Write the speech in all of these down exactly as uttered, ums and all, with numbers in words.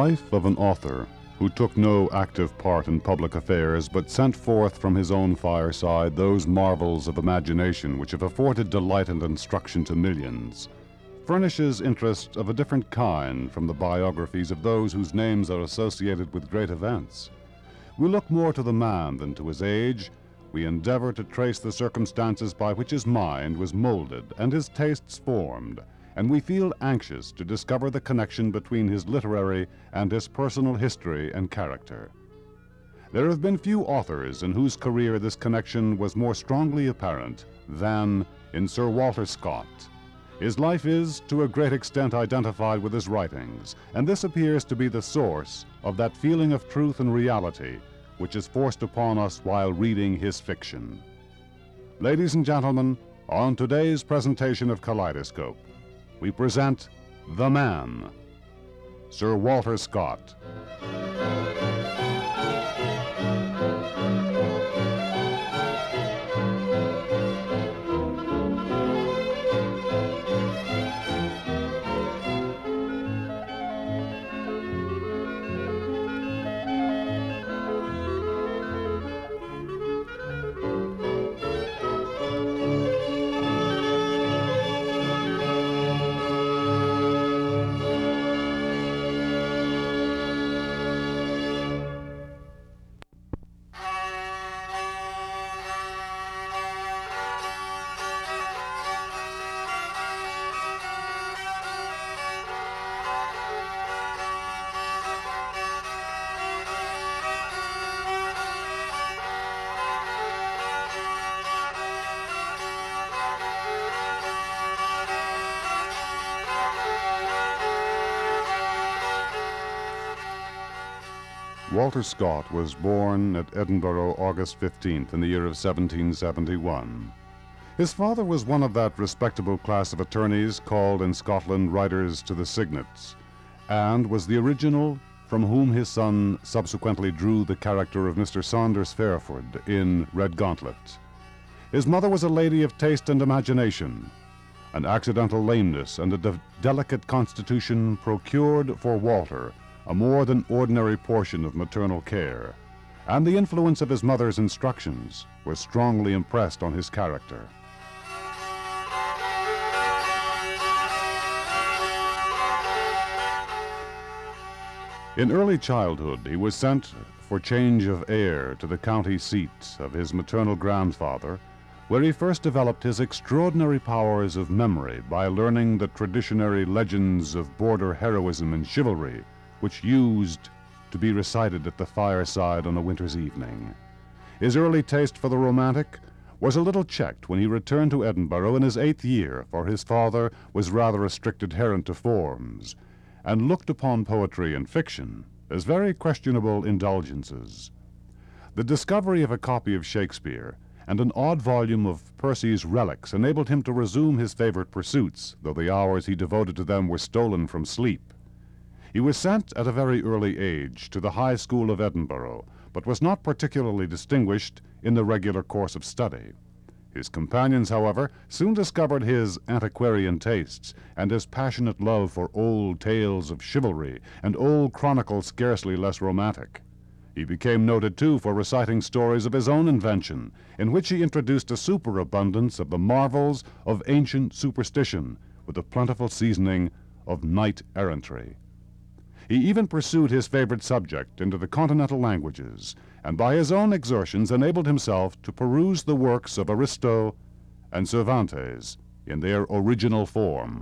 life of an author who took no active part in public affairs, but sent forth from his own fireside those marvels of imagination which have afforded delight and instruction to millions, furnishes interest of a different kind from the biographies of those whose names are associated with great events. We look more to the man than to his age. We endeavor to trace the circumstances by which his mind was molded and his tastes formed, and we feel anxious to discover the connection between his literary and his personal history and character. There have been few authors in whose career this connection was more strongly apparent than in Sir Walter Scott. His life is, to a great extent, identified with his writings, and this appears to be the source of that feeling of truth and reality which is forced upon us while reading his fiction. Ladies and gentlemen, on today's presentation of Kaleidoscope, we present The Man, Sir Walter Scott. Walter Scott was born at Edinburgh August fifteenth in the year of seventeen seventy-one. His father was one of that respectable class of attorneys called in Scotland Riders to the Signets, and was the original from whom his son subsequently drew the character of Mister Saunders Fairford in Redgauntlet. His mother was a lady of taste and imagination. An accidental lameness and a de- delicate constitution procured for Walter a more than ordinary portion of maternal care, and the influence of his mother's instructions was strongly impressed on his character. In early childhood, he was sent for change of air to the county seat of his maternal grandfather, where he first developed his extraordinary powers of memory by learning the traditionary legends of border heroism and chivalry, which used to be recited at the fireside on a winter's evening. His early taste for the romantic was a little checked when he returned to Edinburgh in his eighth year, for his father was rather a strict adherent to forms, and looked upon poetry and fiction as very questionable indulgences. The discovery of a copy of Shakespeare and an odd volume of Percy's Relics enabled him to resume his favorite pursuits, though the hours he devoted to them were stolen from sleep. He was sent at a very early age to the High School of Edinburgh, but was not particularly distinguished in the regular course of study. His companions, however, soon discovered his antiquarian tastes and his passionate love for old tales of chivalry and old chronicles scarcely less romantic. He became noted, too, for reciting stories of his own invention, in which he introduced a superabundance of the marvels of ancient superstition with a plentiful seasoning of knight-errantry. He even pursued his favorite subject into the continental languages, and by his own exertions enabled himself to peruse the works of Aristo and Cervantes in their original form.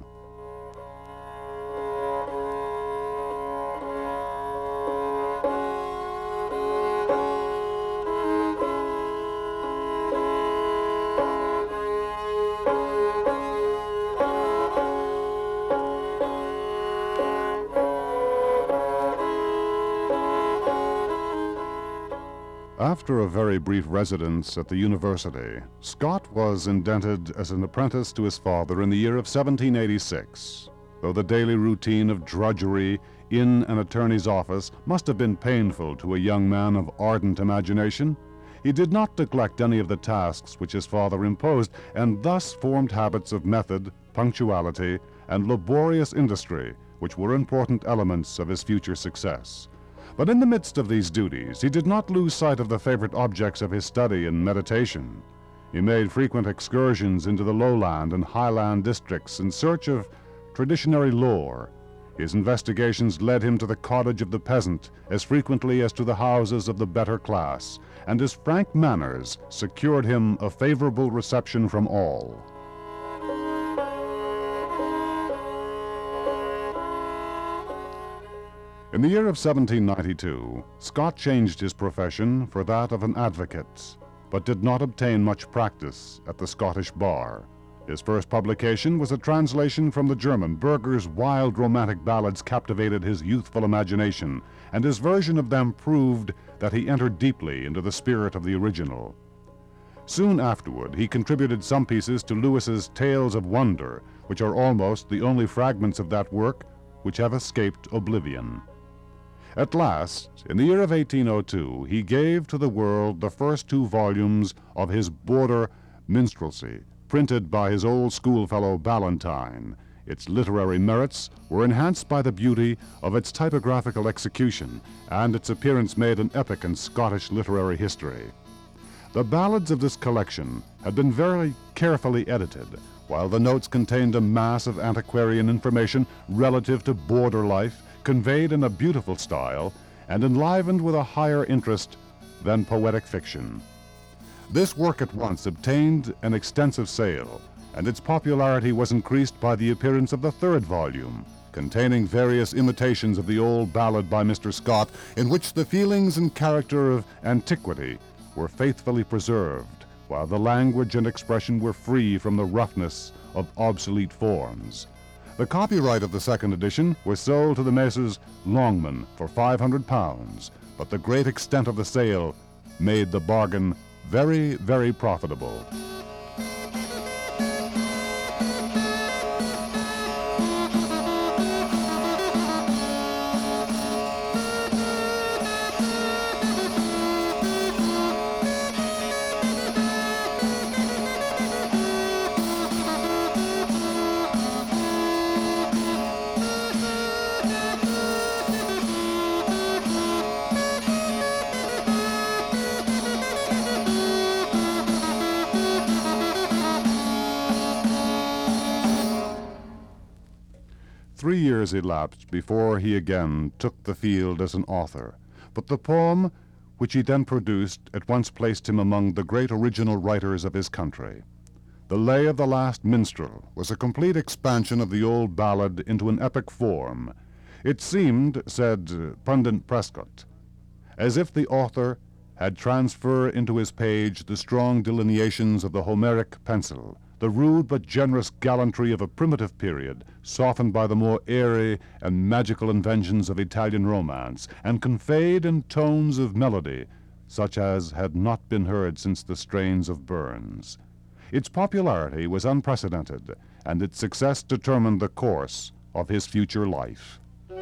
After a very brief residence at the university, Scott was indented as an apprentice to his father in the year of seventeen eighty-six. Though the daily routine of drudgery in an attorney's office must have been painful to a young man of ardent imagination, he did not neglect any of the tasks which his father imposed, and thus formed habits of method, punctuality, and laborious industry which were important elements of his future success. But in the midst of these duties, he did not lose sight of the favorite objects of his study and meditation. He made frequent excursions into the lowland and highland districts in search of traditionary lore. His investigations led him to the cottage of the peasant as frequently as to the houses of the better class, and his frank manners secured him a favorable reception from all. In the year of seventeen ninety-two, Scott changed his profession for that of an advocate, but did not obtain much practice at the Scottish bar. His first publication was a translation from the German. Burger's wild romantic ballads captivated his youthful imagination, and his version of them proved that he entered deeply into the spirit of the original. Soon afterward, he contributed some pieces to Lewis's Tales of Wonder, which are almost the only fragments of that work which have escaped oblivion. At last, in the year of eighteen oh two, he gave to the world the first two volumes of his Border Minstrelsy, printed by his old schoolfellow Ballantyne. Its literary merits were enhanced by the beauty of its typographical execution, and its appearance made an epoch in Scottish literary history. The ballads of this collection had been very carefully edited, while the notes contained a mass of antiquarian information relative to border life, conveyed in a beautiful style and enlivened with a higher interest than poetic fiction. This work at once obtained an extensive sale, and its popularity was increased by the appearance of the third volume, containing various imitations of the old ballad by Mister Scott, in which the feelings and character of antiquity were faithfully preserved, while the language and expression were free from the roughness of obsolete forms. The copyright of the second edition was sold to the Messrs. Longman for five hundred pounds, but the great extent of the sale made the bargain very, very profitable. Three years elapsed before he again took the field as an author, but the poem which he then produced at once placed him among the great original writers of his country. The Lay of the Last Minstrel was a complete expansion of the old ballad into an epic form. It seemed, said Pundit Prescott, as if the author had transferred into his page the strong delineations of the Homeric pencil, the rude but generous gallantry of a primitive period, softened by the more airy and magical inventions of Italian romance, and conveyed in tones of melody such as had not been heard since the strains of Burns. Its popularity was unprecedented, and its success determined the course of his future life.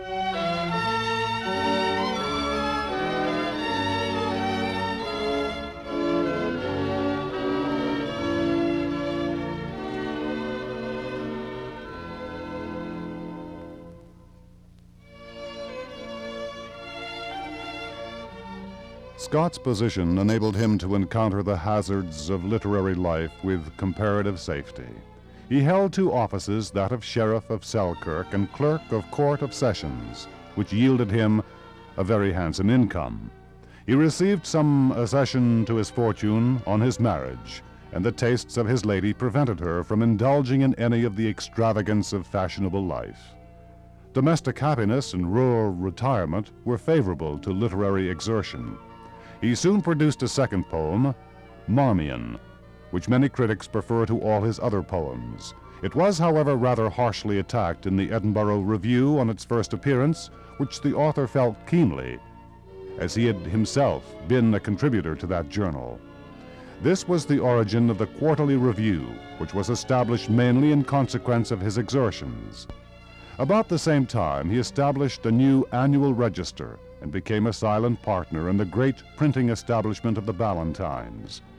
Scott's position enabled him to encounter the hazards of literary life with comparative safety. He held two offices, that of Sheriff of Selkirk and Clerk of Court of Sessions, which yielded him a very handsome income. He received some accession to his fortune on his marriage, and the tastes of his lady prevented her from indulging in any of the extravagance of fashionable life. Domestic happiness and rural retirement were favorable to literary exertion. He soon produced a second poem, Marmion, which many critics prefer to all his other poems. It was, however, rather harshly attacked in the Edinburgh Review on its first appearance, which the author felt keenly, as he had himself been a contributor to that journal. This was the origin of the Quarterly Review, which was established mainly in consequence of his exertions. About the same time, he established a new annual register and became a silent partner in the great printing establishment of the Ballantynes.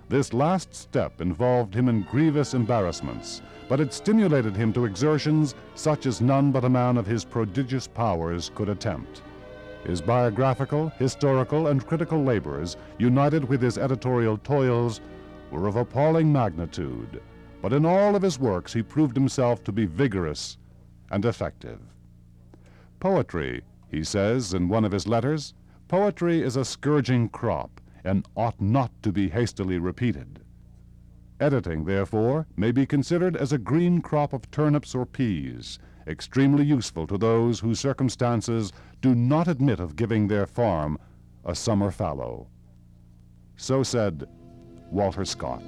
This last step involved him in grievous embarrassments, but it stimulated him to exertions such as none but a man of his prodigious powers could attempt. His biographical, historical, and critical labors, united with his editorial toils, were of appalling magnitude, but in all of his works he proved himself to be vigorous and effective. Poetry, he says in one of his letters, poetry is a scourging crop and ought not to be hastily repeated. Editing, therefore, may be considered as a green crop of turnips or peas, extremely useful to those whose circumstances do not admit of giving their farm a summer fallow. So said Walter Scott.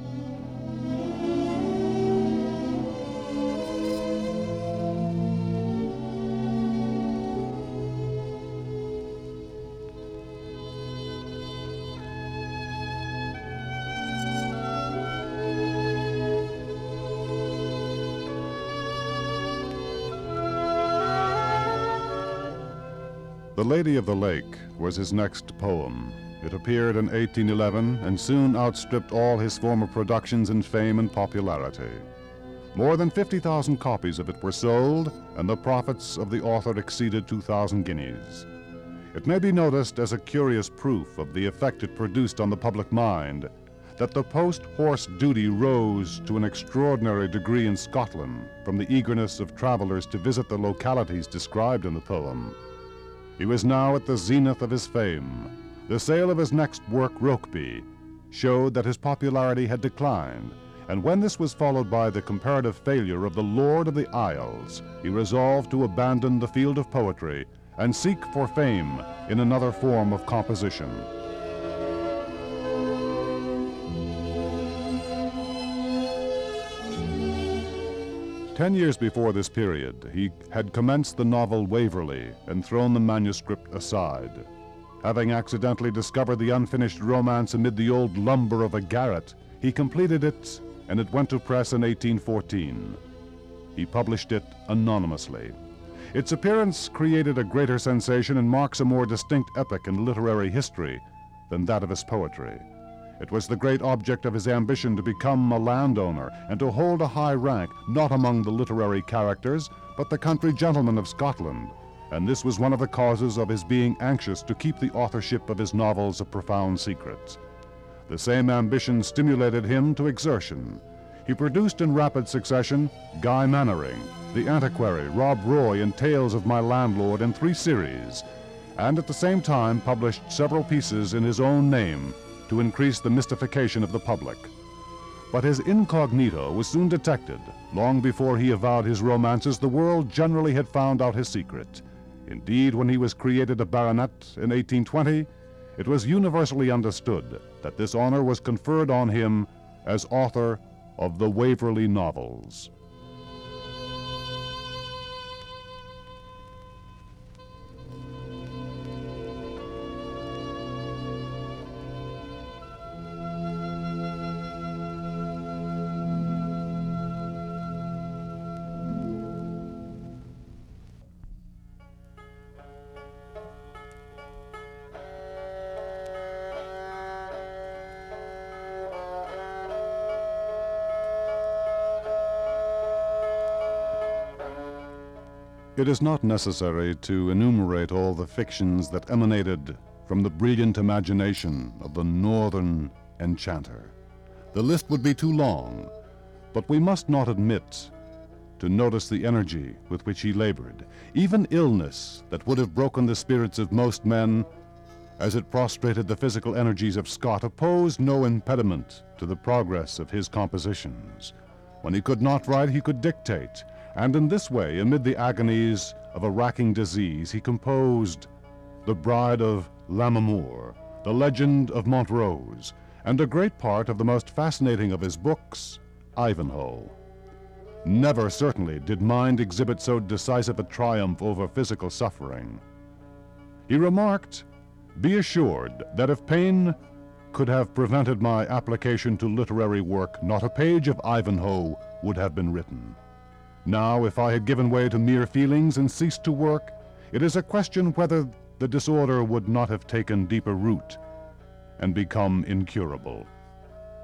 The Lady of the Lake was his next poem. It appeared in eighteen eleven and soon outstripped all his former productions in fame and popularity. More than fifty thousand copies of it were sold, and the profits of the author exceeded two thousand guineas. It may be noticed as a curious proof of the effect it produced on the public mind that the post-horse duty rose to an extraordinary degree in Scotland from the eagerness of travelers to visit the localities described in the poem. He was now at the zenith of his fame. The sale of his next work, Rokeby, showed that his popularity had declined, and when this was followed by the comparative failure of The Lord of the Isles, he resolved to abandon the field of poetry and seek for fame in another form of composition. Ten years before this period, he had commenced the novel Waverley and thrown the manuscript aside. Having accidentally discovered the unfinished romance amid the old lumber of a garret, he completed it, and it went to press in eighteen fourteen. He published it anonymously. Its appearance created a greater sensation and marks a more distinct epoch in literary history than that of his poetry. It was the great object of his ambition to become a landowner and to hold a high rank, not among the literary characters, but the country gentlemen of Scotland, and this was one of the causes of his being anxious to keep the authorship of his novels a profound secret. The same ambition stimulated him to exertion. He produced in rapid succession Guy Mannering, The Antiquary, Rob Roy, and Tales of My Landlord in three series, and at the same time published several pieces in his own name to increase the mystification of the public. But his incognito was soon detected. Long before he avowed his romances, the world generally had found out his secret. Indeed, when he was created a baronet in eighteen twenty, it was universally understood that this honor was conferred on him as author of the Waverley novels. It is not necessary to enumerate all the fictions that emanated from the brilliant imagination of the northern enchanter. The list would be too long, but we must not omit to notice the energy with which he labored. Even illness that would have broken the spirits of most men, as it prostrated the physical energies of Scott, opposed no impediment to the progress of his compositions. When he could not write, he could dictate, and in this way, amid the agonies of a racking disease, he composed The Bride of Lammermoor, The Legend of Montrose, and a great part of the most fascinating of his books, Ivanhoe. Never, certainly, did mind exhibit so decisive a triumph over physical suffering. He remarked, "Be assured that if pain could have prevented my application to literary work, not a page of Ivanhoe would have been written. Now, if I had given way to mere feelings and ceased to work, it is a question whether the disorder would not have taken deeper root and become incurable."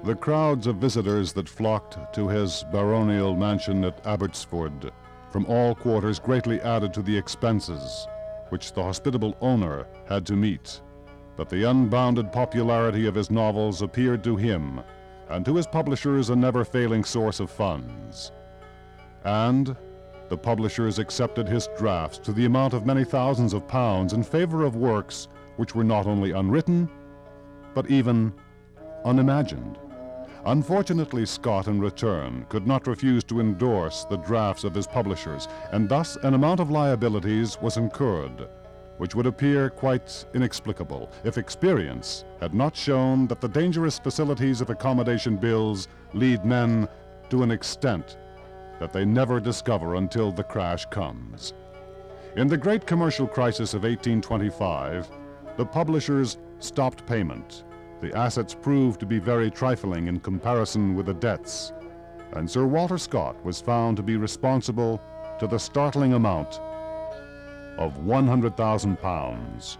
The crowds of visitors that flocked to his baronial mansion at Abbotsford from all quarters greatly added to the expenses which the hospitable owner had to meet. But the unbounded popularity of his novels appeared to him and to his publishers a never-failing source of funds. And the publishers accepted his drafts to the amount of many thousands of pounds in favor of works which were not only unwritten, but even unimagined. Unfortunately, Scott, in return, could not refuse to endorse the drafts of his publishers, and thus an amount of liabilities was incurred, which would appear quite inexplicable if experience had not shown that the dangerous facilities of accommodation bills lead men to an extent that they never discover until the crash comes. In the great commercial crisis of eighteen twenty-five, the publishers stopped payment. The assets proved to be very trifling in comparison with the debts, and Sir Walter Scott was found to be responsible to the startling amount of one hundred thousand pounds.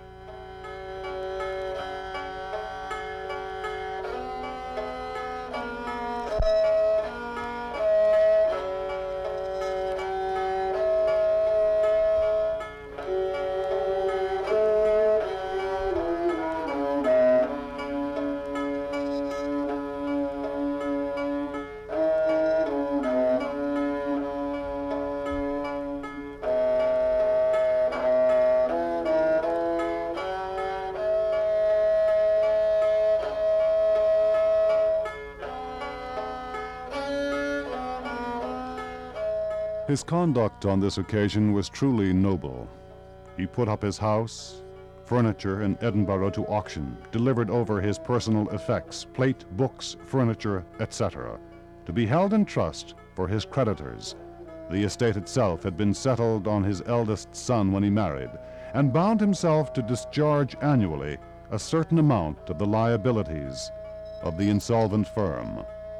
His conduct on this occasion was truly noble. He put up his house, furniture in Edinburgh to auction, delivered over his personal effects, plate, books, furniture, et cetera, to be held in trust for his creditors. The estate itself had been settled on his eldest son when he married, and bound himself to discharge annually a certain amount of the liabilities of the insolvent firm.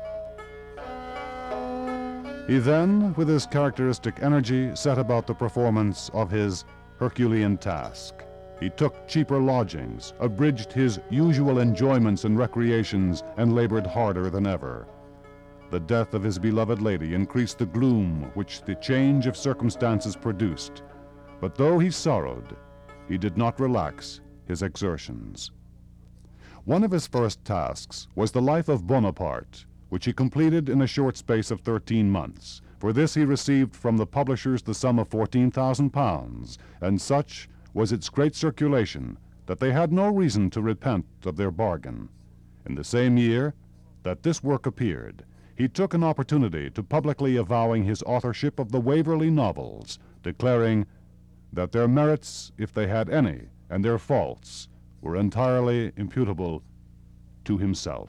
He then, with his characteristic energy, set about the performance of his Herculean task. He took cheaper lodgings, abridged his usual enjoyments and recreations, and labored harder than ever. The death of his beloved lady increased the gloom which the change of circumstances produced. But though he sorrowed, he did not relax his exertions. One of his first tasks was the Life of Bonaparte, which he completed in a short space of thirteen months. For this he received from the publishers the sum of fourteen thousand pounds, and such was its great circulation that they had no reason to repent of their bargain. In the same year that this work appeared, he took an opportunity to publicly avowing his authorship of the Waverley novels, declaring that their merits, if they had any, and their faults, were entirely imputable to himself.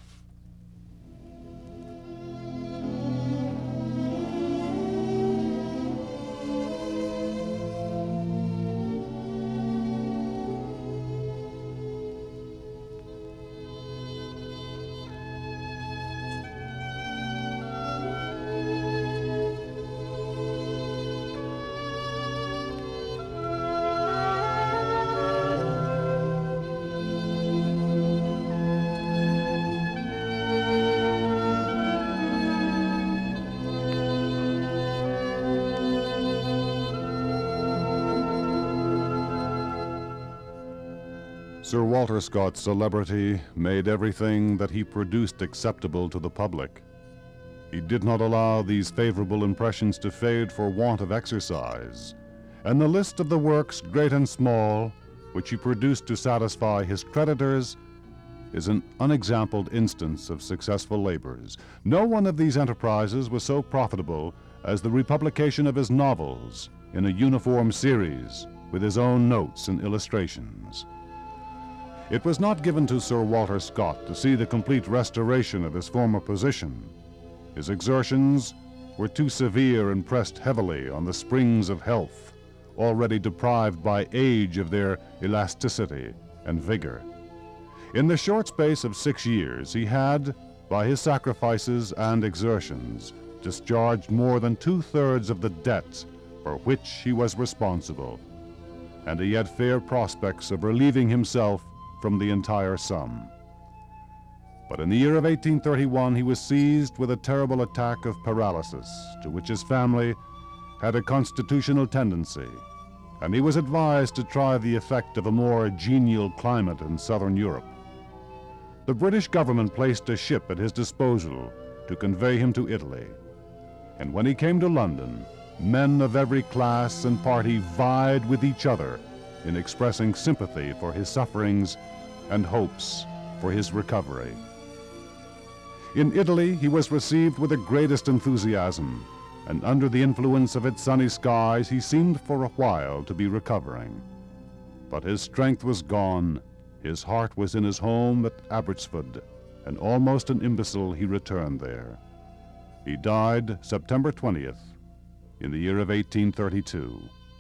Sir Walter Scott's celebrity made everything that he produced acceptable to the public. He did not allow these favorable impressions to fade for want of exercise, and the list of the works, great and small, which he produced to satisfy his creditors is an unexampled instance of successful labors. No one of these enterprises was so profitable as the republication of his novels in a uniform series with his own notes and illustrations. It was not given to Sir Walter Scott to see the complete restoration of his former position. His exertions were too severe and pressed heavily on the springs of health, already deprived by age of their elasticity and vigor. In the short space of six years, he had, by his sacrifices and exertions, discharged more than two-thirds of the debt for which he was responsible, and he had fair prospects of relieving himself from the entire sum. But in the year of eighteen thirty-one, he was seized with a terrible attack of paralysis, to which his family had a constitutional tendency, and he was advised to try the effect of a more genial climate in southern Europe. The British government placed a ship at his disposal to convey him to Italy, and when he came to London, men of every class and party vied with each other in expressing sympathy for his sufferings and hopes for his recovery. In Italy, he was received with the greatest enthusiasm, and under the influence of its sunny skies, he seemed for a while to be recovering. But his strength was gone, his heart was in his home at Abbotsford, and almost an imbecile he returned there. He died September twentieth, in the year of eighteen thirty-two.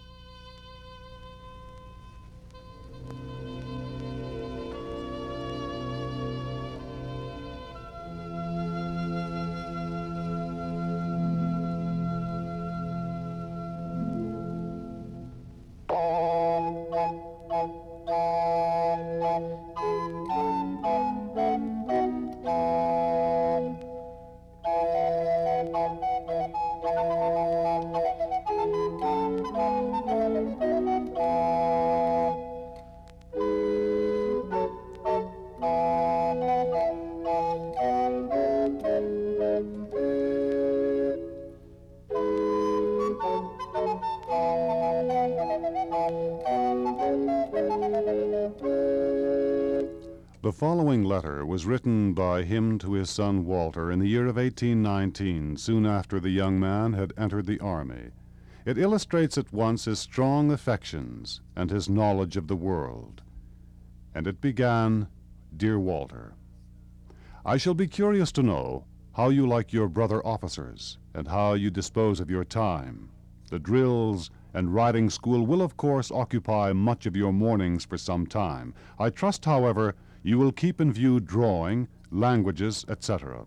The following letter was written by him to his son Walter in the year of eighteen nineteen, soon after the young man had entered the army. It illustrates at once his strong affections and his knowledge of the world. And it began, "Dear Walter, I shall be curious to know how you like your brother officers and how you dispose of your time. The drills and riding school will of course occupy much of your mornings for some time. I trust, however, you will keep in view drawing, languages, et cetera.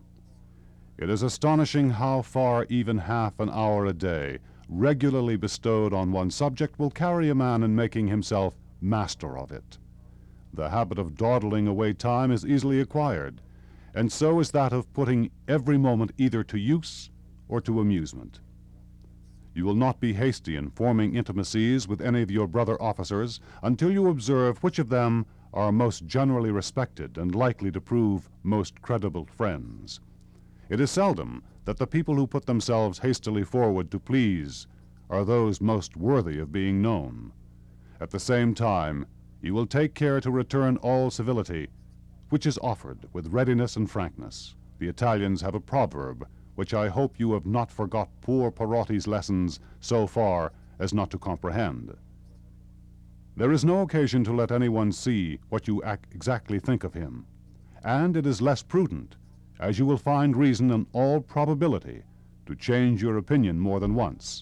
It is astonishing how far even half an hour a day, regularly bestowed on one subject, will carry a man in making himself master of it. The habit of dawdling away time is easily acquired, and so is that of putting every moment either to use or to amusement. You will not be hasty in forming intimacies with any of your brother officers until you observe which of them are most generally respected and likely to prove most credible friends. It is seldom that the people who put themselves hastily forward to please are those most worthy of being known. At the same time, you will take care to return all civility, which is offered with readiness and frankness. The Italians have a proverb, which I hope you have not forgot poor Parotti's lessons so far as not to comprehend. There is no occasion to let anyone see what you ac- exactly think of him, and it is less prudent, as you will find reason in all probability to change your opinion more than once.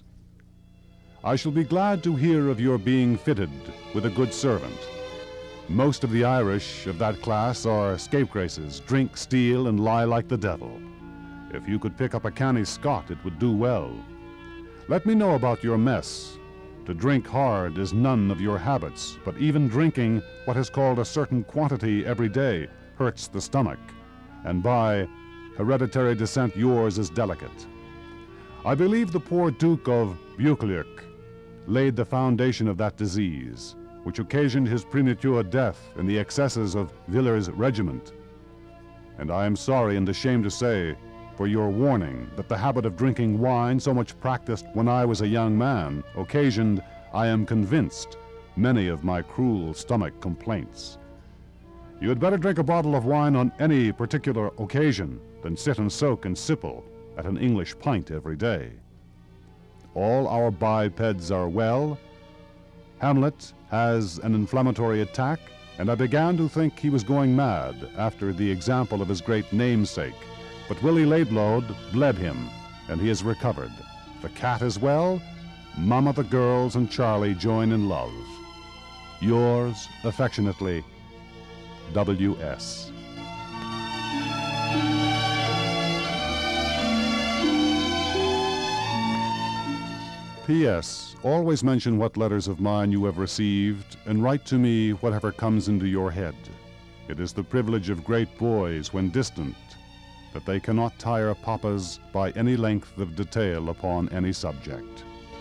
I shall be glad to hear of your being fitted with a good servant. Most of the Irish of that class are scapegraces, drink, steal, and lie like the devil. If you could pick up a canny Scot, it would do well. Let me know about your mess. To drink hard is none of your habits, but even drinking what is called a certain quantity every day hurts the stomach, and by hereditary descent yours is delicate. I believe the poor Duke of Buccleuch laid the foundation of that disease, which occasioned his premature death in the excesses of Villers' regiment. And I am sorry and ashamed to say, for your warning, that the habit of drinking wine, so much practiced when I was a young man, occasioned, I am convinced, many of my cruel stomach complaints. You had better drink a bottle of wine on any particular occasion than sit and soak and sipple at an English pint every day. All our bipeds are well. Hamlet has an inflammatory attack, and I began to think he was going mad after the example of his great namesake. But Willie Laidlaw bled him, and he has recovered. The cat is well. Mama, the girls, and Charlie join in love. Yours affectionately, W S P S Always mention what letters of mine you have received, and write to me whatever comes into your head. It is the privilege of great boys when distant that they cannot tire papas by any length of detail upon any subject.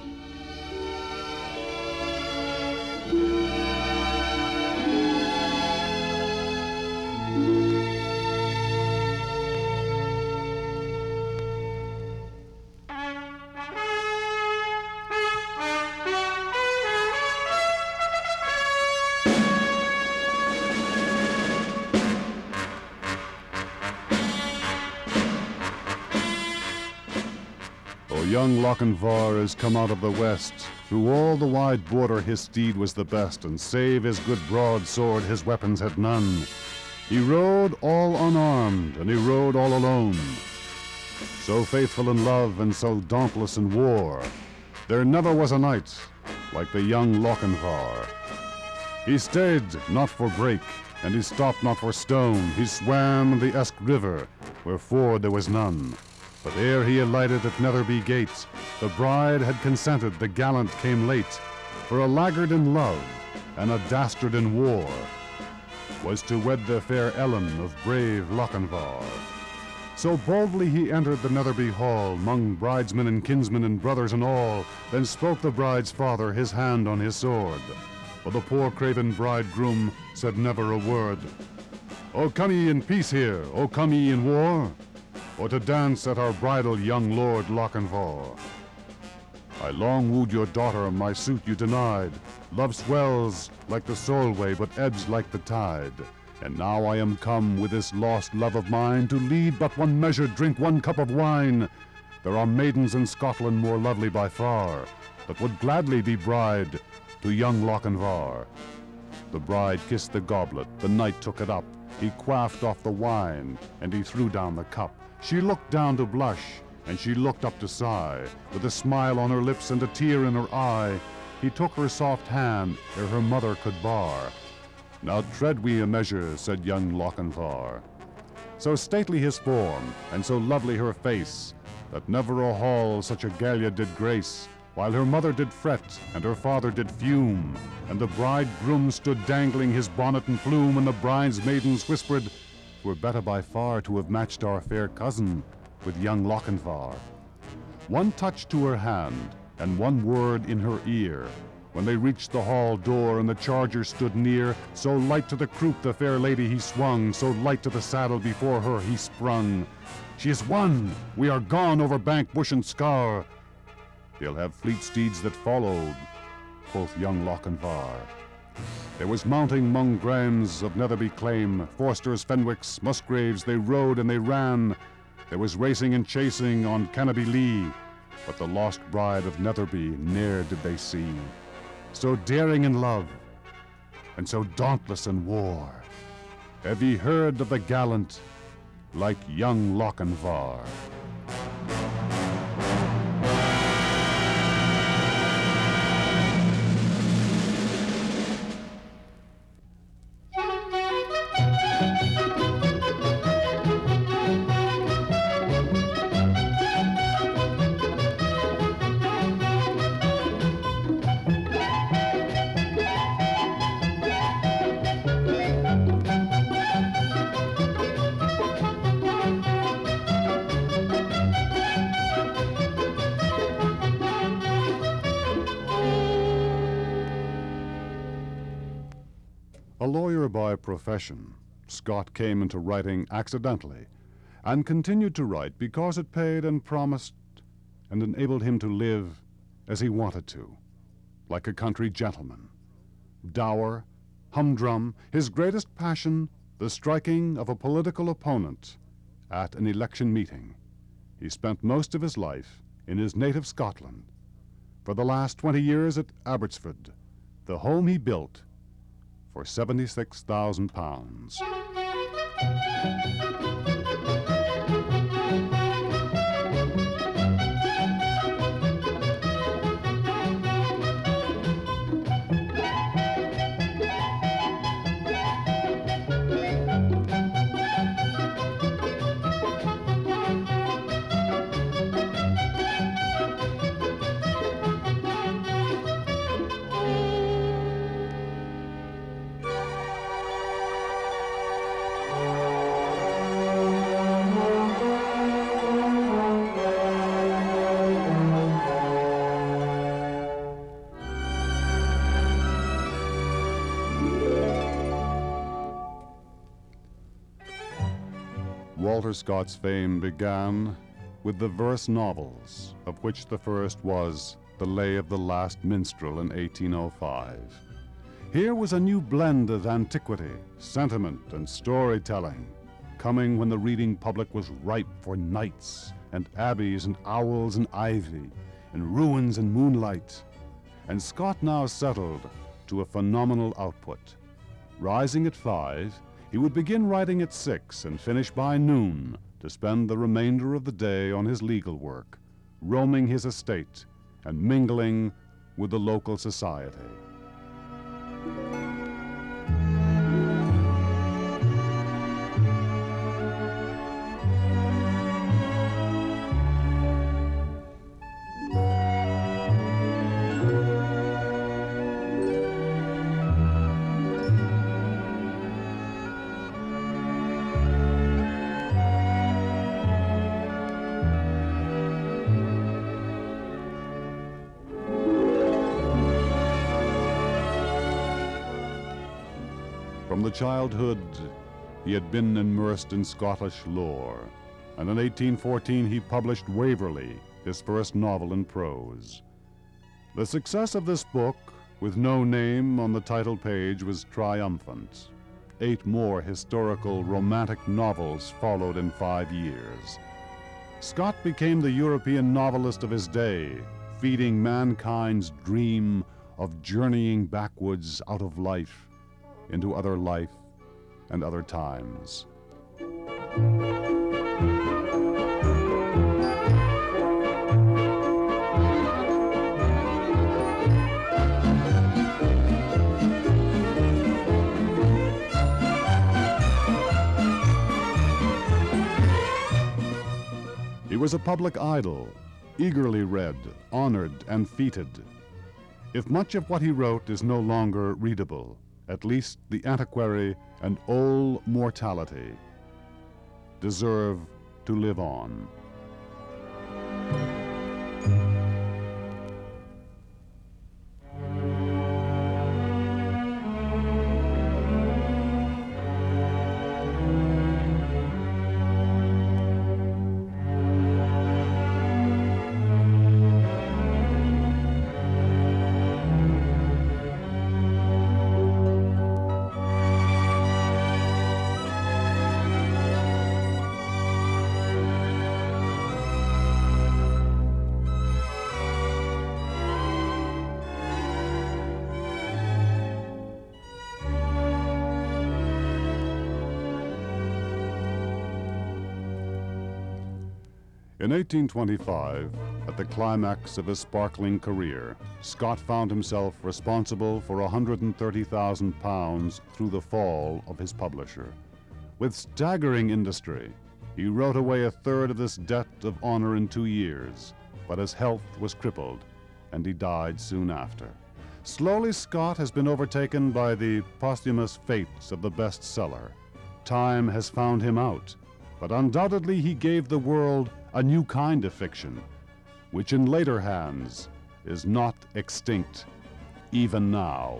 Young Lochinvar is come out of the west. Through all the wide border his steed was the best, and save his good broadsword his weapons had none. He rode all unarmed, and he rode all alone. So faithful in love and so dauntless in war, there never was a knight like the young Lochinvar. He stayed not for brake, and he stopped not for stone. He swam the Esk River, where ford there was none. But ere he alighted at Netherby gate, the bride had consented, the gallant came late. For a laggard in love and a dastard in war was to wed the fair Ellen of brave Lochinvar. So boldly he entered the Netherby hall, 'mong bridesmen and kinsmen and brothers and all. Then spoke the bride's father, his hand on his sword. But the poor craven bridegroom said never a word. "O come ye in peace here, O come ye in war, or to dance at our bridal, young Lord Lochinvar? I long wooed your daughter, my suit you denied. Love swells like the Solway, but ebbs like the tide. And now I am come with this lost love of mine to lead but one measure, drink one cup of wine. There are maidens in Scotland more lovely by far, that would gladly be bride to young Lochinvar." The bride kissed the goblet, the knight took it up. He quaffed off the wine, and he threw down the cup. She looked down to blush, and she looked up to sigh. With a smile on her lips and a tear in her eye, he took her soft hand ere her mother could bar. "Now tread we a measure," said young Lochinvar. So stately his form, and so lovely her face, that never a hall such a gallia did grace. While her mother did fret, and her father did fume, and the bridegroom stood dangling his bonnet and plume, and the bride's maidens whispered, "'Twere better by far to have matched our fair cousin with young Lochinvar." One touch to her hand, and one word in her ear, when they reached the hall door and the charger stood near. So light to the croup the fair lady he swung, so light to the saddle before her he sprung. "She is won! We are gone over bank, bush, and scaur. He'll have fleet steeds that followed," quoth young Lochinvar. There was mounting 'mong Grahams of Netherby claim, Forsters, Fenwicks, Musgraves, they rode and they ran. There was racing and chasing on Cannobie Lee, but the lost bride of Netherby ne'er did they see. So daring in love, and so dauntless in war, have ye heard of the gallant like young Lochinvar? A lawyer by profession, Scott came into writing accidentally, and continued to write because it paid and promised and enabled him to live as he wanted to, like a country gentleman. Dour, humdrum, his greatest passion, the striking of a political opponent at an election meeting. He spent most of his life in his native Scotland. For the last twenty years at Abbotsford, the home he built for seventy-six thousand pounds. Walter Scott's fame began with the verse novels, of which the first was The Lay of the Last Minstrel in eighteen oh five. Here was a new blend of antiquity, sentiment, and storytelling, coming when the reading public was ripe for knights and abbeys and owls and ivy and ruins and moonlight. And Scott now settled to a phenomenal output. Rising at five, he would begin writing at six and finish by noon to spend the remainder of the day on his legal work, roaming his estate and mingling with the local society. From the childhood, he had been immersed in Scottish lore, and in eighteen fourteen he published Waverley, his first novel in prose. The success of this book, with no name on the title page, was triumphant. Eight more historical romantic novels followed in five years. Scott became the European novelist of his day, feeding mankind's dream of journeying backwoods out of life into other life and other times. He was a public idol, eagerly read, honored, and feted. If much of what he wrote is no longer readable, at least the antiquary and old mortality deserve to live on. In eighteen twenty-five, at the climax of his sparkling career, Scott found himself responsible for one hundred thirty thousand pounds through the fall of his publisher. With staggering industry, he wrote away a third of this debt of honor in two years, but his health was crippled, and he died soon after. Slowly, Scott has been overtaken by the posthumous fates of the bestseller. Time has found him out, but undoubtedly he gave the world a new kind of fiction, which in later hands is not extinct even now.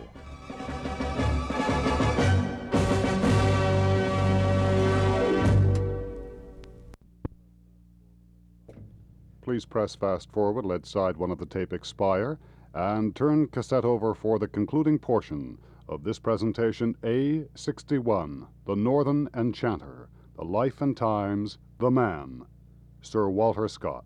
Please press fast forward, let side one of the tape expire, and turn cassette over for the concluding portion of this presentation, A sixty-one, The Northern Enchanter, The Life and Times, The Man, Sir Walter Scott.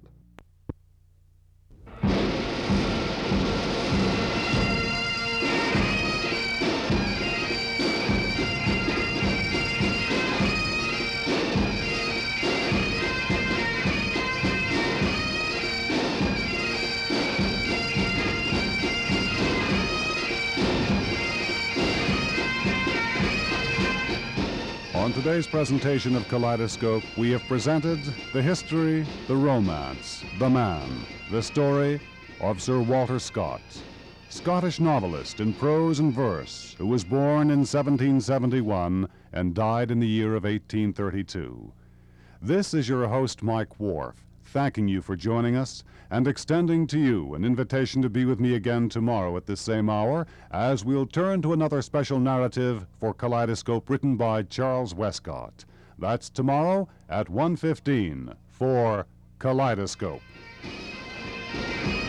On today's presentation of Kaleidoscope, we have presented the history, the romance, the man, the story of Sir Walter Scott, Scottish novelist in prose and verse, who was born in seventeen seventy-one and died in the year of eighteen thirty-two. This is your host, Mike Wharf, thanking you for joining us and extending to you an invitation to be with me again tomorrow at this same hour as we'll turn to another special narrative for Kaleidoscope written by Charles Westcott, That's tomorrow at one fifteen for Kaleidoscope.